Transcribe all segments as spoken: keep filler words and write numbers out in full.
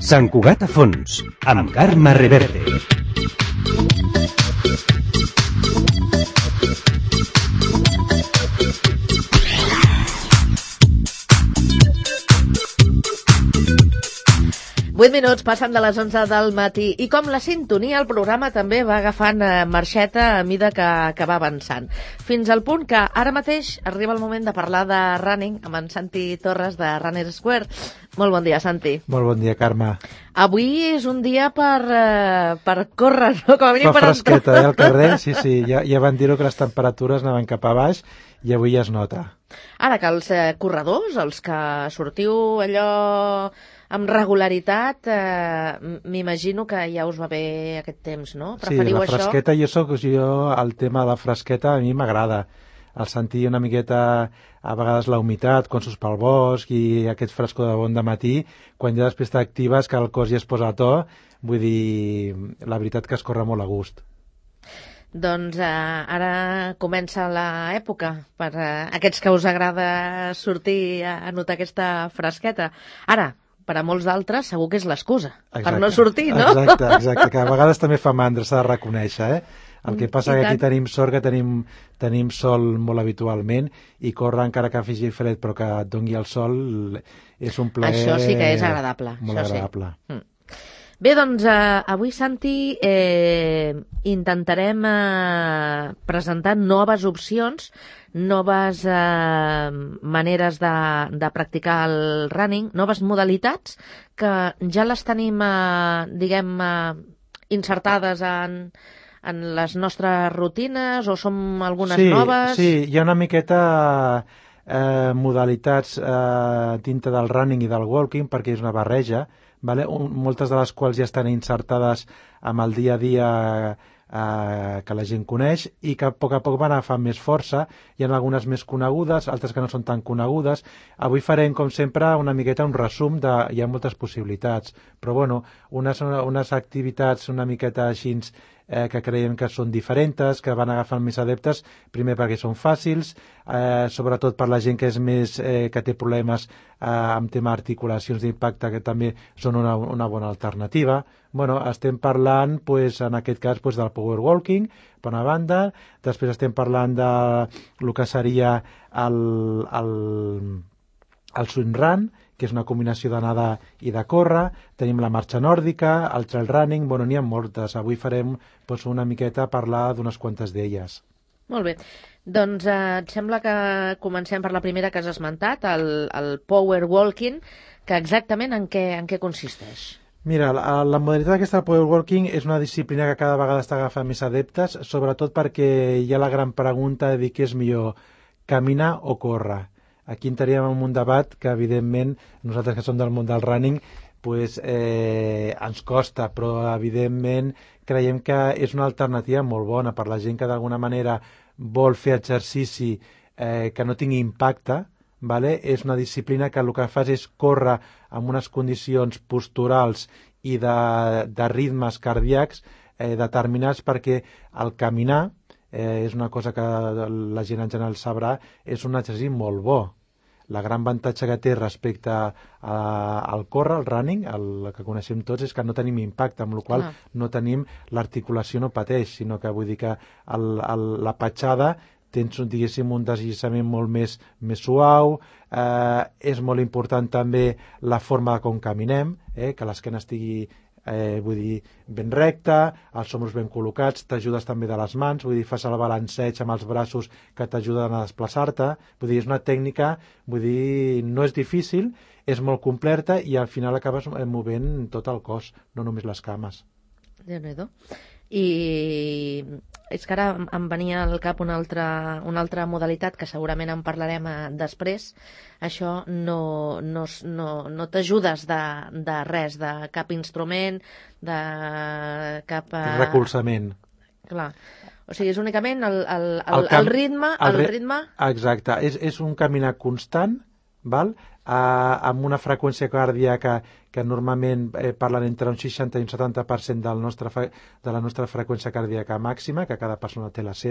Sant Cugat a fons, amb Carme Reverte. vuit minuts passen de les onze del matí i com la sintonia el programa també va agafant eh, marxeta a mida que, que va avançant. Fins al punt que ara mateix arriba el moment de parlar de running amb en Santi Torres de Runner Square. Molt bon dia, Santi. Molt bon dia, Carme. Avui és un dia per, eh, per córrer, no? Com a mínim Fa per fresqueta, eh, al carrer, sí, sí. Ja, ja van dir-ho que les temperatures anaven cap a baix i avui ja es nota. Ara que els eh, corredors, els que sortiu allò amb regularitat, eh, m'imagino que ja us va bé aquest temps, no? Preferiu sí, la això? fresqueta, jo soc, jo, el tema de la fresqueta a mi m'agrada. El sentir una miqueta, a vegades la humitat, quan surts pel bosc i aquest frescor de bon de matí, quan ja després t'actives que el cos ja es posa a to, vull dir, la veritat que es corre molt a gust. Doncs eh, ara comença l'època per eh, aquests que us agrada sortir a, a notar aquesta fresqueta. Ara, per a molts d'altres segur que és l'excusa per no sortir, no? Exacte, exacte, que a vegades també fa mandra, s'ha de reconèixer, eh? El que passa que aquí tenim sort que tenim, tenim sol molt habitualment i córrer encara que faci fred però que et doni el sol és un plaer... Això sí que és agradable. Molt això agradable. Sí. Mm. Bé, doncs eh, avui, Santi, eh, intentarem eh, presentar noves opcions, noves eh, maneres de, de practicar el running, noves modalitats que ja les tenim, eh, diguem, eh, insertades en, en les nostres rutines o som algunes sí, noves? Sí, hi ha una miqueta eh, modalitats eh, dintre del running i del walking perquè és una barreja, vale? Un, moltes de les quals ja estan insertades amb el dia a dia eh, que la gent coneix i que a poc a poc van agafant més força. Hi ha algunes més conegudes, altres que no són tan conegudes. Avui farem, com sempre, una miqueta un resum de... Hi ha moltes possibilitats, però bueno, unes, unes activitats una miqueta així eh, que creiem que són diferents, que van agafant més adeptes, primer perquè són fàcils, eh, sobretot per la gent que és més eh, que té problemes eh, amb tema articulacions d'impacte, que també són una, una bona alternativa. Bueno, estem parlant, pues, en aquest cas, pues, del power walking, per una banda, després estem parlant de el que seria el, el, el swim run, que és una combinació de nedar i de córrer, tenim la marxa nòrdica, el trail running, bueno, n'hi ha moltes. Avui farem pues, una miqueta a parlar d'unes quantes d'elles. Molt bé. Doncs eh, et sembla que comencem per la primera que has esmentat, el, el power walking, que exactament en què, en què consisteix? Mira, la, la modalitat aquesta del power walking és una disciplina que cada vegada està agafant més adeptes, sobretot perquè hi ha la gran pregunta de dir què és millor, caminar o córrer. Aquí entraríem en un debat que, evidentment, nosaltres que som del món del running, pues, eh, ens costa, però, evidentment, creiem que és una alternativa molt bona per la gent que, d'alguna manera, vol fer exercici eh, que no tingui impacte, vale? És una disciplina que el que fas és córrer amb unes condicions posturals i de, de ritmes cardíacs eh, determinats perquè el caminar, eh, és una cosa que la gent en general sabrà, és un exercici molt bo. La gran avantatge que té respecte a, a, al córrer, al running, el que coneixem tots, és que no tenim impacte, amb la qual cosa ah. no tenim, l'articulació no pateix, sinó que vull dir que el, el, la petjada tens, diguéssim, un deslliçament molt més, més suau, eh, és molt important també la forma com caminem, eh, que l'esquena estigui eh, vull dir, ben recta, els hombros ben col·locats, t'ajudes també de les mans, vull dir, fas el balanceig amb els braços que t'ajuden a desplaçar-te, vull dir, és una tècnica, vull dir, no és difícil, és molt completa i al final acabes movent tot el cos, no només les cames. Déu-n'hi-do. I és que ara em venia al cap una altra, una altra modalitat que segurament en parlarem després. Això no, no, no, no t'ajudes de, de res, de cap instrument, de cap... Uh... recolzament. Clar. O sigui, és únicament el, el, el, el, cam... el ritme... El, el ritme... Exacte. És, és un caminar constant, val? Uh, amb una freqüència cardíaca que normalment eh, parlen entre un seixanta i un setanta per cent del nostre, de la nostra freqüència cardíaca màxima, que cada persona té la seva,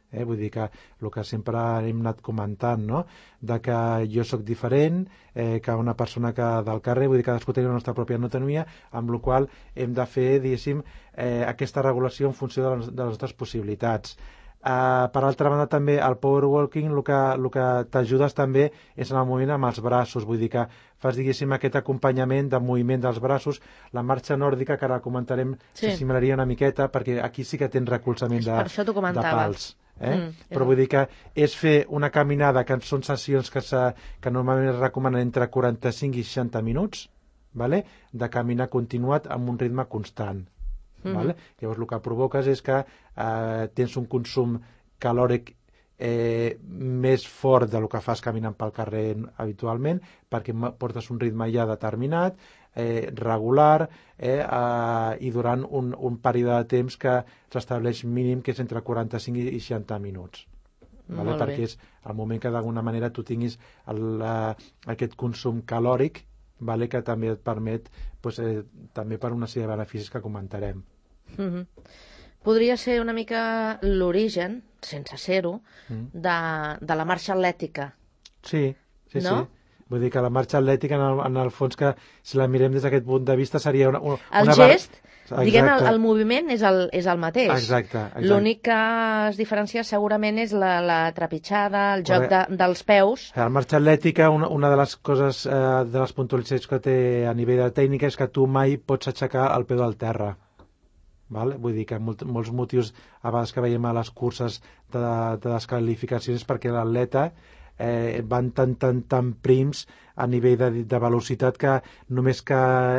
Eh? Vull dir que el que sempre hem anat comentant, no? De que jo sóc diferent eh, que una persona que del carrer, vull dir que cadascú té la nostra pròpia autonomia, amb la qual hem de fer, diguéssim, eh, aquesta regulació en funció de les, de les nostres possibilitats. Uh, per altra banda també el power walking el que, el que t'ajudes també és en el moviment amb els braços, vull dir que fas diguéssim aquest acompanyament de moviment dels braços. La marxa nòrdica, que ara comentarem, sí. s'assimilaria una miqueta perquè aquí sí que tens recolzament de, de pals. Eh? Mm, però vull dir que és fer una caminada que són sessions que, que normalment es recomanen entre quaranta-cinc i seixanta minuts, vale? De caminar continuat amb un ritme constant. Mm-hmm. Vale? Llavors el que provoques és que eh, tens un consum calòric eh, més fort del que fas caminant pel carrer habitualment, perquè portes un ritme ja determinat, eh, regular, eh, eh, i durant un, un període de temps que s'estableix mínim, que és entre quaranta-cinc i seixanta minuts. Vale? Perquè és el moment que d'alguna manera tu tinguis el, eh, aquest consum calòric, vale? Que també et permet pues, eh, també per una sèrie de beneficis que comentarem. Mm-hmm. Podria ser una mica l'origen, sense ser-ho, mm. de, de la marxa atlètica. Sí, sí, no? sí. Vull dir que la marxa atlètica, en el, en el fons, que si la mirem des d'aquest punt de vista, seria una... una el una gest, bar... diguem, el, el moviment és el, és el mateix. Exacte, exacte. L'únic que es diferencia segurament és la, la trepitjada, el joc de, dels peus. La marxa atlètica, una, una de les coses, eh, de les puntualitzacions que té a nivell de tècnica és que tu mai pots aixecar el peu del terra. Val? Vull dir que molt, molts motius a vegades que veiem a les curses de, de descalificacions és perquè l'atleta eh, van tan, tan, tan prims a nivell de, de velocitat que només que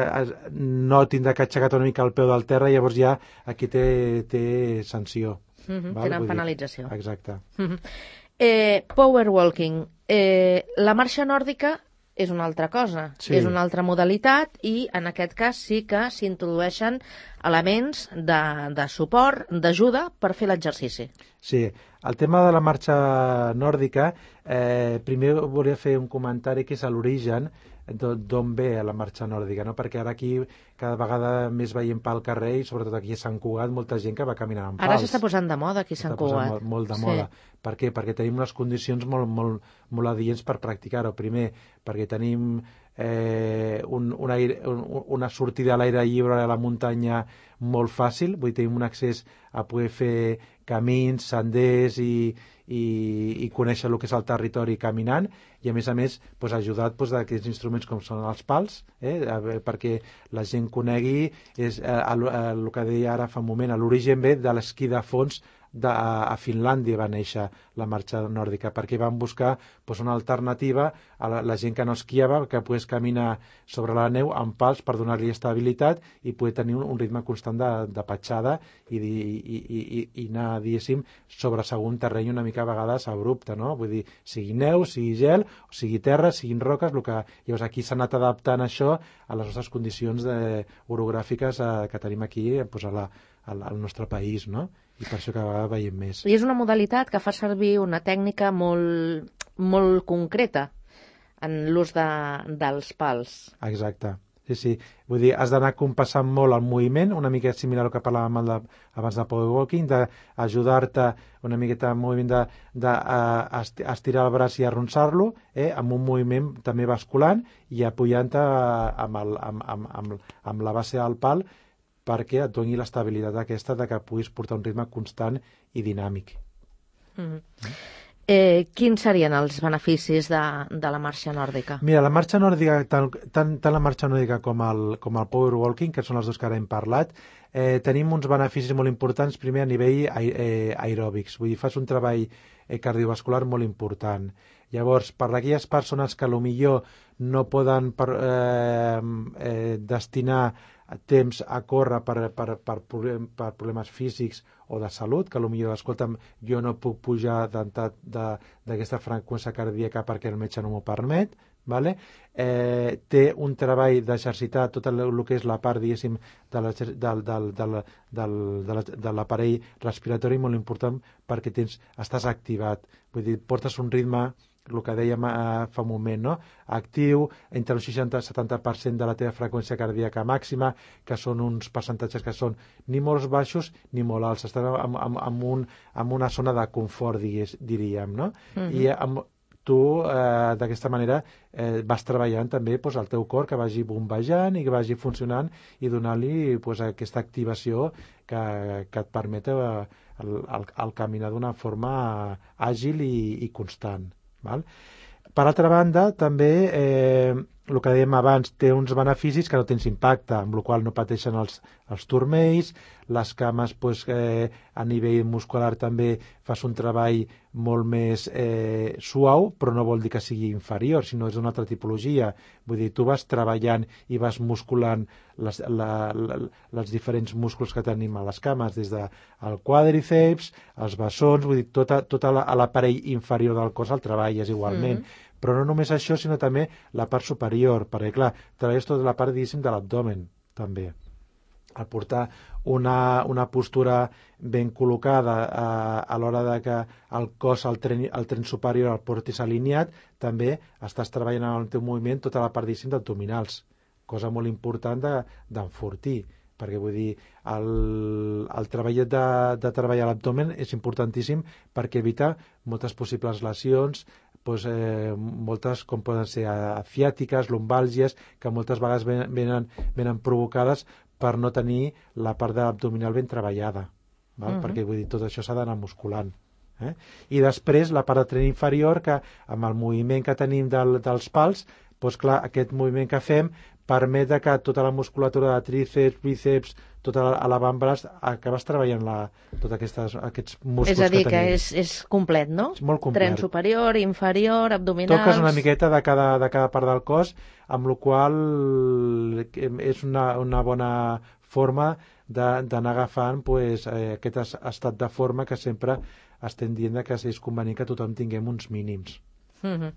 no tindrà que aixecar una mica el peu del terra, llavors ja aquí té, té sanció. Mm-hmm, val? Tenen Vull penalització. Dir, exacte. Mm-hmm. eh, power walking. Eh, la marxa nòrdica és una altra cosa, sí. És una altra modalitat i en aquest cas sí que s'introdueixen elements de, de suport, d'ajuda per fer l'exercici. Sí, el tema de la marxa nòrdica, eh, primer volia fer un comentari que és a l'origen d'on ve la marxa nòrdica, no? Perquè ara aquí cada vegada més veiem pel carrer i sobretot aquí a Sant Cugat molta gent que va caminant amb pals. Ara s'està posant de moda aquí a Sant Cugat. Molt, molt de moda. Sí. Per què? Perquè tenim unes condicions molt, molt, molt adients per practicar-ho. Primer, perquè tenim eh, un, un aire, un, una sortida a l'aire lliure a la muntanya molt fàcil, vull dir, tenim un accés a poder fer camins, senders i, i, i conèixer el que és el territori caminant i a més a més pues, ajudat pues, d'aquests instruments com són els pals, eh, perquè la gent conegui és, eh, el, el que deia ara fa un moment, l'origen ve de l'esquí de fons de, a Finlàndia va néixer la marxa nòrdica, perquè van buscar pues, una alternativa a la, la gent que no esquiava, que pogués caminar sobre la neu amb pals per donar-li estabilitat i poder tenir un, un ritme constant de, de petjada i, i, i, i, i anar, diguéssim, sobre segon terreny una mica a vegades abrupte, no? Vull dir, sigui neu, sigui gel, o sigui terra, siguin roques, el que... llavors aquí s'ha anat adaptant això a les nostres condicions de, orogràfiques eh, que tenim aquí pues, a la, al, al nostre país, no? I per això cada vegada veiem més. I és una modalitat que fa servir una tècnica molt, molt concreta en l'ús de, dels pals. Exacte. Sí, sí. Vull dir, has d'anar compassant molt el moviment, una mica similar al que parlàvem de, abans de power walking, d'ajudar-te una miqueta en moviment de, de uh, estirar el braç i arronsar-lo, eh, amb un moviment també basculant i apoyant-te amb, el, amb, amb, amb, amb la base del pal perquè et doni l'estabilitat aquesta de que puguis portar un ritme constant i dinàmic. Mm-hmm. Eh, quins serien els beneficis de, de la marxa nòrdica? Mira, la marxa nòrdica, tant, tant, tant la marxa nòrdica com el, com el power walking, que són els dos que ara hem parlat, eh, tenim uns beneficis molt importants, primer a nivell eh, aeròbics, vull dir, fas un treball eh, cardiovascular molt important. Llavors, per a aquelles persones que potser no poden per, eh, eh, destinar temps a córrer per, per, per, per problemes físics o de salut, que potser, escolta'm, jo no puc pujar d'aquesta freqüència cardíaca perquè el metge no m'ho permet, vale? eh, té un treball d'exercitar tot el, el que és la part, diguéssim, de l'aparell respiratori molt important perquè tens, estàs activat, vull dir, portes un ritme el que dèiem eh, fa un moment, no? Actiu, entre un seixanta i setanta per cent de la teva freqüència cardíaca màxima, que són uns percentatges que són ni molt baixos ni molt alts, estan en, en, en, un, en una zona de confort, digués, diríem, no? Uh-huh. I amb, tu eh, d'aquesta manera eh, vas treballant també pues, el teu cor que vagi bombejant i que vagi funcionant i donar-li pues, aquesta activació que, que et permet eh, el, el, el caminar d'una forma àgil i, i constant. Val? Per altra banda, també, eh, el que dèiem abans, té uns beneficis que no tens impacte, amb la qual no pateixen els, els turmells, les cames pues, eh, a nivell muscular també fas un treball molt més eh, suau, però no vol dir que sigui inferior, sinó és una altra tipologia. Vull dir, tu vas treballant i vas musculant les, la, la, les diferents músculs que tenim a les cames, des del quàdriceps, els bessons, vull dir, tota, tota l'aparell inferior del cos el treballes igualment. Mm. Però no només això, sinó també la part superior, perquè, clar, treballes tota la part, diguéssim, de l'abdomen, també. Al portar una, una postura ben col·locada a, a l'hora de que el cos, el tren, el tren superior el portis alineat, també estàs treballant en el teu moviment tota la part, diguéssim, d'abdominals, cosa molt important d'enfortir, perquè vull dir, el, el treball de, de treballar l'abdomen és importantíssim perquè evita moltes possibles lesions, doncs, eh, moltes com poden ser ciàtiques, lumbàlgies, que moltes vegades venen, venen, venen provocades per no tenir la part de l'abdominal ben treballada, val? Uh-huh. Perquè vull dir, tot això s'ha d'anar musculant. Eh? I després la part de tren inferior, que amb el moviment que tenim del, dels pals, doncs clar, aquest moviment que fem permet que tota la musculatura de tríceps, bíceps, tota la, a l'avantbraç, acabes treballant la, tots aquestes, aquests músculs que tenim. És a dir, que, que és, és complet, no? És molt complet. Tren superior, inferior, abdominals... Toques una miqueta de cada, de cada part del cos, amb la qual és una, una bona forma d'anar agafant pues, eh, aquest estat de forma que sempre estem dient que és convenient que tothom tinguem uns mínims. Mm-hmm.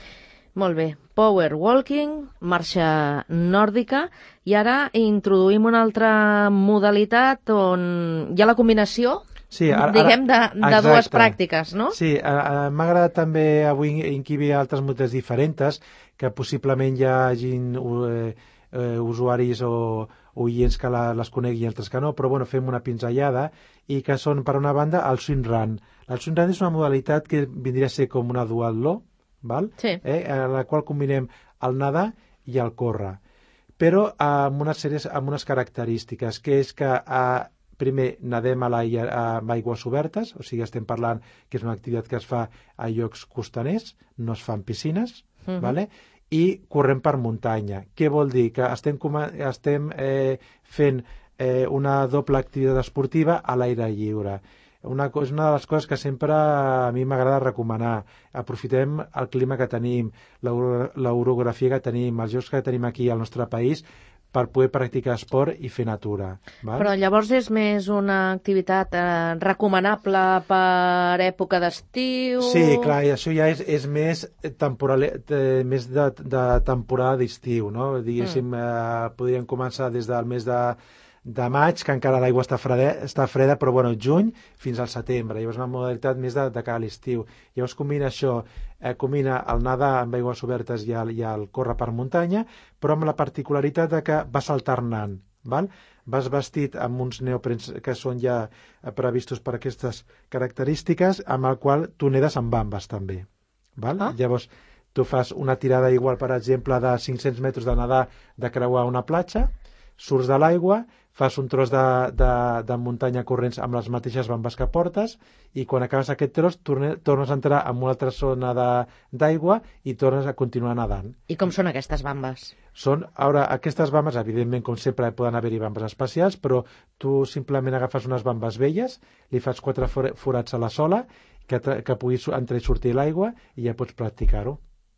Molt bé. Power walking, marxa nòrdica, i ara introduïm una altra modalitat on hi ha la combinació, sí, ara, diguem, de, de dues pràctiques, no? Sí, m'ha agradat també avui inquibir altres modalitats diferents, que possiblement hi hagin eh, eh, usuaris o oients que la, les conegui i altres que no, però bueno, fem una pinzellada, i que són, per una banda, el swim run. El swim run és una modalitat que vindria a ser com una dual law, val? Sí. Eh, en la qual combinem el nedar i el córrer, però amb unes, sèries, amb unes característiques, que és que eh, primer nedem a l'aigua, amb aigües obertes, o sigui, estem parlant que és una activitat que es fa a llocs costaners, no es fa en piscines, uh-huh. Vale? I correm per muntanya. Què vol dir? Que estem, estem eh, fent eh, una doble activitat esportiva a l'aire lliure. Una, és una de les coses que sempre a mi m'agrada recomanar. Aprofitem el clima que tenim, l'orografia que tenim, els llocs que tenim aquí al nostre país per poder practicar esport i fer natura. Val? Però llavors és més una activitat eh, recomanable per època d'estiu? Sí, clar, i això ja és, és més, temporal, eh, més de, de temporada d'estiu, no? Diguéssim, mm. eh, podríem començar des del mes de de maig, que encara l'aigua està freda, està freda, però bueno, juny fins al setembre. Llavors una modalitat més de, de cara a l'estiu. Llavors combina això, eh, combina el nedar amb aigües obertes i el, i el córrer per muntanya, però amb la particularitat de que vas alternant, val? Vas vestit amb uns neoprens que són ja previstos per aquestes característiques, amb el qual tu nedes amb bambes també. Val? Ah. Llavors tu fas una tirada igual, per exemple, de cinc-cents metres de nedar, de creuar una platja, surts de l'aigua, fas un tros de, de, de muntanya corrents amb les mateixes bambes que portes, i quan acabes aquest tros torne, tornes a entrar en una altra zona d'aigua i tornes a continuar nedant. I com són aquestes bambes? Són, ara, aquestes bambes, evidentment, com sempre, poden haver-hi bambes especials, però tu simplement agafes unes bambes velles, li fas quatre forats a la sola, que, que puguis entrar i sortir l'aigua, i ja pots practicar-ho.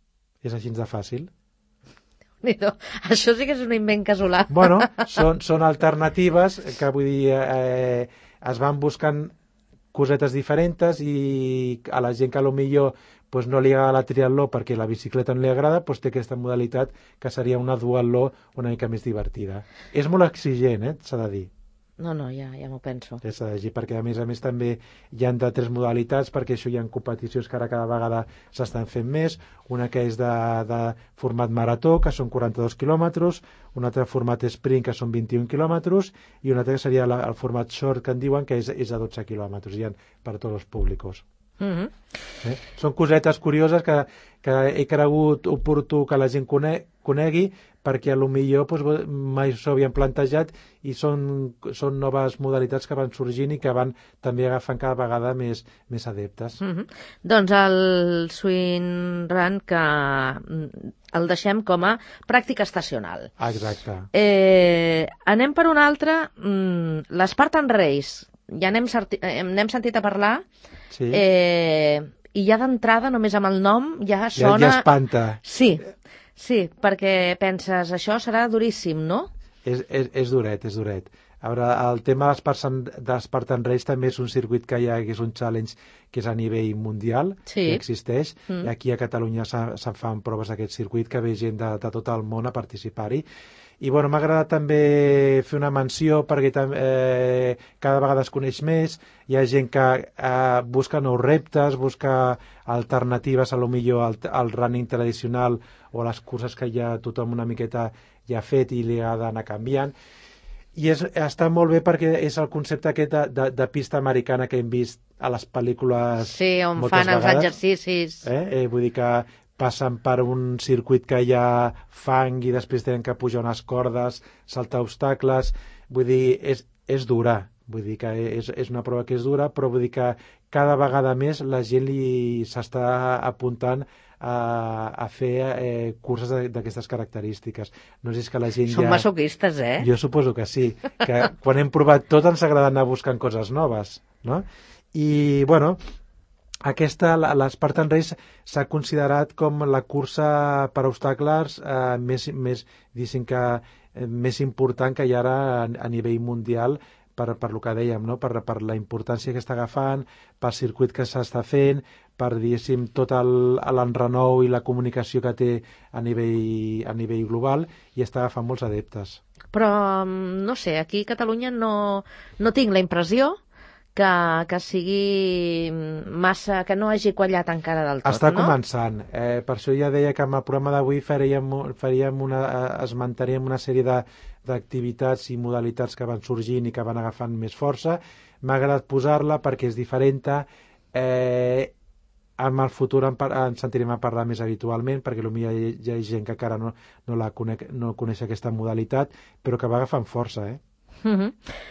És així de fàcil. Això sí que és un invent casolà. Bueno, són, són alternatives que, vull dir, eh, es van buscant cosetes diferents, i a la gent que potser pues, no li agrada la triatló perquè la bicicleta no li agrada, pues, té aquesta modalitat que seria una duatló una mica més divertida. És molt exigent, eh, s'ha de dir. No, no, ja, ja m'ho penso. S'ha de llegir, perquè a més a més també hi ha de tres modalitats, perquè això hi ha competicions que ara cada vegada s'estan fent més, una que és de, de format marató, que són quaranta-dos quilòmetres, un altre format sprint, que són vint-i-un quilòmetres, i un altre que seria la, el format short, que en diuen, que és, és de dotze quilòmetres, hi ha per tots els públics. Mm-hmm. Eh? Són cosetes curioses que, que he cregut oportú que la gent cone, conegui, perquè a lo millor doncs, mai s'ho havien plantejat i són, són noves modalitats que van sorgint i que van també agafant cada vegada més, més adeptes. Mm-hmm. Doncs el swing run que el deixem com a pràctica estacional. Exacte. Eh, anem per una altra, mm, l'Spartan Race. Ja n'hem sentit a parlar, sí. eh, i ja d'entrada, només amb el nom, ja sona... Ja, ja espanta. Sí, sí, perquè penses, això serà duríssim, no? És, és, és duret, és duret. A veure, el tema de Spartan Race també és un circuit que hi ha, que és un challenge que és a nivell mundial, sí. que existeix, mm. i aquí a Catalunya se'n fan proves d'aquest circuit, que ve gent de, de tot el món a participar-hi. I bueno, m'ha agradat també fer una menció perquè eh, cada vegada es coneix més, hi ha gent que eh, busca nous reptes, busca alternatives a lo millor al, al running tradicional o a les curses que ja tothom una miqueta ja ha fet i li ha d'anar canviant. I és, està molt bé perquè és el concepte aquest de, de, de pista americana que hem vist a les pel·lícules sí, on moltes fan vegades. Els exercicis. Eh? Eh, vull dir que passen per un circuit que hi ha fang i després tenen que pujar unes cordes, saltar obstacles, vull dir, és, és dura, vull dir que és, és una prova que és dura, però vull dir que cada vegada més la gent li s'està apuntant a, a fer eh, curses d'aquestes característiques. No sé si és que la gent Són ja... masoquistes, eh? Jo suposo que sí, que quan hem provat tot ens agrada anar buscant coses noves, no? I, bueno... Aquesta, l'Spartan Race, s'ha considerat com la cursa per obstacles eh, més, més, que, eh, més important que hi ha ara a, a nivell mundial per, per lo que dèiem, no? per, per la importància que està agafant, pel circuit que s'està fent, per, diguéssim, tot l'enrenou i la comunicació que té a nivell, a nivell global, i està agafant molts adeptes. Però, no sé, aquí a Catalunya no, no tinc la impressió que, que sigui massa, que no hagi quallat encara del tot, Està no? començant. Eh, per això ja deia que amb el programa d'avui faríem, faríem una, esmentaríem una sèrie d'activitats i modalitats que van sorgint i que van agafant més força. M'ha agradat posar-la perquè és diferent. Eh, en el futur en, en sentirem a parlar més habitualment, perquè potser hi, hi ha gent que encara no, no, la conec, no coneix aquesta modalitat, però que va agafant força, eh? Mm-hmm.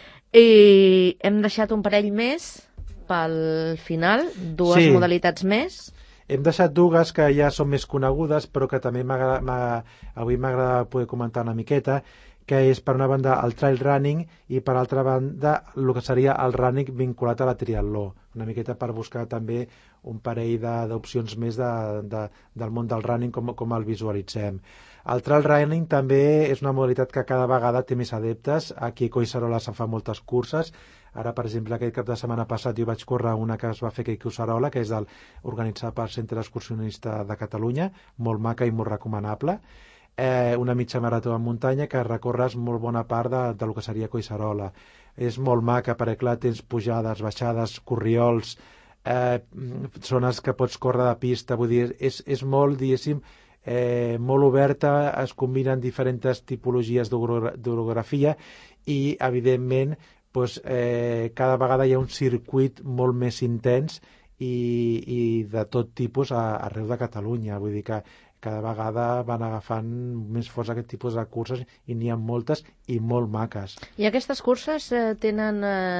I hem deixat un parell més pel final, dues sí. modalitats més. Hem deixat dues que ja són més conegudes, però que també avui m'agrada poder comentar una miqueta, que és per una banda el trail running i per altra banda el que seria el running vinculat a la triatló, una miqueta per buscar també un parell d'opcions més de, de, del món del running com, com el visualitzem. El trail running també és una modalitat que cada vegada té més adeptes. Aquí a Collserola se'n fa moltes curses. Ara, per exemple, aquest cap de setmana passat jo vaig córrer una que es va fer aquí a Collserola, que és del, organitzada pel Centre Excursionista de Catalunya, molt maca i molt recomanable. Eh, una mitja marató en muntanya que recorres molt bona part de, de lo que seria Collserola. És molt maca perquè, clar, tens pujades, baixades, corriols, eh, zones que pots córrer de pista, vull dir, és, és molt, diguéssim, eh, molt oberta, es combinen diferents tipologies d'orografia i, evidentment, doncs, eh, cada vegada hi ha un circuit molt més intens i, i de tot tipus a, arreu de Catalunya, vull dir que cada vegada van agafant més força aquest tipus de curses i n'hi ha moltes i molt maques. I aquestes curses eh, tenen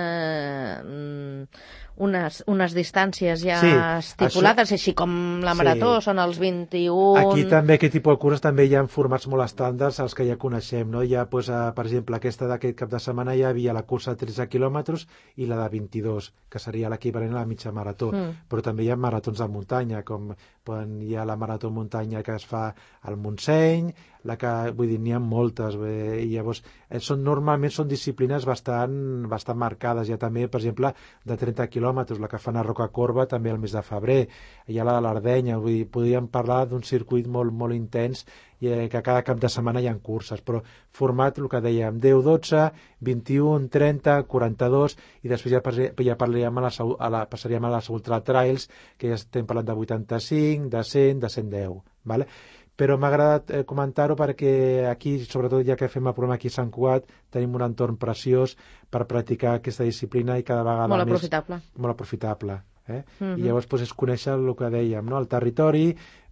eh, unes, unes distàncies ja sí, estipulades, això... així com la marató, sí. Són els vint-i-un... Aquí també aquest tipus de curses també hi ha formats molt estàndards, els que ja coneixem, no? Hi ha, doncs, eh, per exemple, aquesta d'aquest cap de setmana hi havia la cursa de tretze quilòmetres i la de vint-i-dos, que seria l'equivalent a la mitja marató, mm. però també hi ha maratons de muntanya, com hi ha la marató muntanya que que es fa al Montseny, la que, vull dir, n'hi ha moltes, bé, i llavors eh, són, normalment són disciplines bastant, bastant marcades. Hi ha també, per exemple, de trenta quilòmetres, la que fan a Rocacorba també al mes de febrer, hi ha la de l'Ardenya, vull dir, podríem parlar d'un circuit molt, molt intens i eh, que cada cap de setmana hi ha curses, però format, el que dèiem, deu, dotze, vint-i-u, trenta, quaranta-dos, i després ja, ja parlaríem a la, a la, passaríem a les Ultra Trails, que ja estem parlant de vuitanta-cinc, de cent, de cent deu, ¿vale? Però m'ha agradat eh, comentar-ho perquè aquí, sobretot ja que fem el programa aquí a Sant Cugat, tenim un entorn preciós per practicar aquesta disciplina i cada vegada molt més... Aprofitable. Molt aprofitable. Eh? Uh-huh. I llavors pues, és conèixer el que dèiem, no? El territori,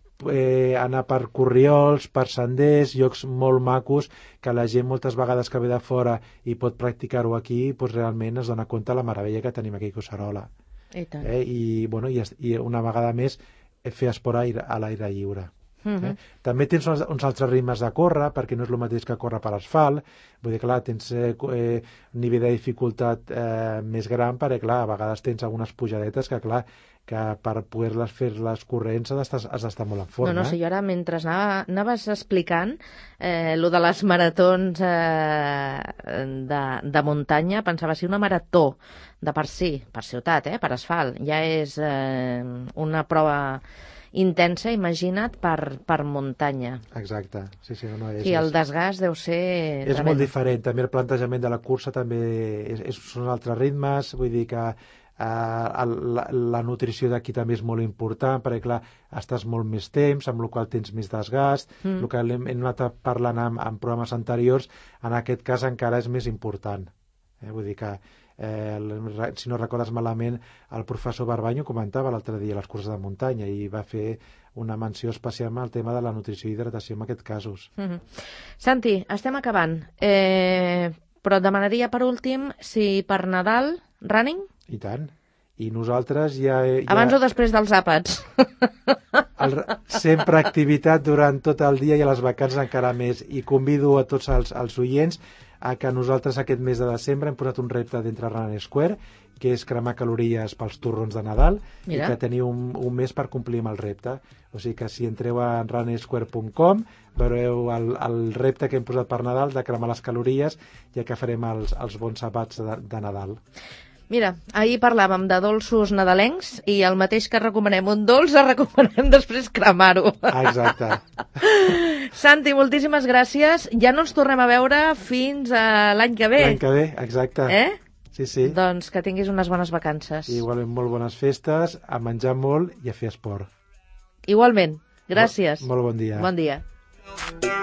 eh, anar per corriols, per senders, llocs molt macos, que la gent moltes vegades que ve de fora i pot practicar-ho aquí, pues, realment es dona compte de la meravella que tenim aquí a Collserola. I tant. Eh? I, bueno, i, i una vegada més fer esport a l'aire lliure. Uh-huh. Eh? També tens uns, uns altres ritmes de córrer, perquè no és el mateix que córrer per asfalt. Vull dir, clar, tens eh, un nivell de dificultat eh, més gran, perquè, clar, a vegades tens algunes pujadetes que, clar, que per poder-les fer les corrents has d'estar molt en forma. No, no, si jo ara, mentre anava, anaves explicant eh, lo de les maratons eh, de, de muntanya, pensava, si una marató de per si, per ciutat, eh, per asfalt, ja és eh, una prova intensa, imagina't, per, per muntanya. Exacte. Sí, sí, no, no, és, I el desgast deu ser... És tremendo. molt diferent. També el plantejament de la cursa també és, és, són altres ritmes, vull dir que eh, la, la nutrició d'aquí també és molt important, perquè, clar, estàs molt més temps, amb el qual tens més desgast, mm. el que hem, hem anat parlant en, en programes anteriors, en aquest cas encara és més important. Eh? Vull dir que Eh, si no recordes malament, el professor Barbanyo comentava l'altre dia les curses de muntanya i va fer una menció especial al tema de la nutrició i hidratació en aquests casos. Mm-hmm. Santi, estem acabant, eh, però et demanaria per últim si per Nadal, running? I tant. I nosaltres ja... ja... Abans o després dels àpats? El, sempre activitat durant tot el dia i a les vacances encara més. I convido a tots els, els oients a que nosaltres aquest mes de desembre hem posat un repte dintre Run Square, que és cremar calories pels torrons de Nadal. Mira. I que teniu un, un mes per complir amb el repte. O sigui que si entreu a run square punt com veureu el, el repte que hem posat per Nadal de cremar les calories, ja que farem els, els bons àpats de, de Nadal. Mira, ahir parlàvem de dolços nadalencs i el mateix que recomanem un dolç, recomanem després cremar-ho. Exacte. Santi, moltíssimes gràcies. Ja no ens tornem a veure fins a l'any que ve. L'any que ve, exacte. Eh? Sí, sí. Doncs que tinguis unes bones vacances. Igualment, molt bones festes, a menjar molt i a fer esport. Igualment. Gràcies. Molt, molt bon dia. Bon dia.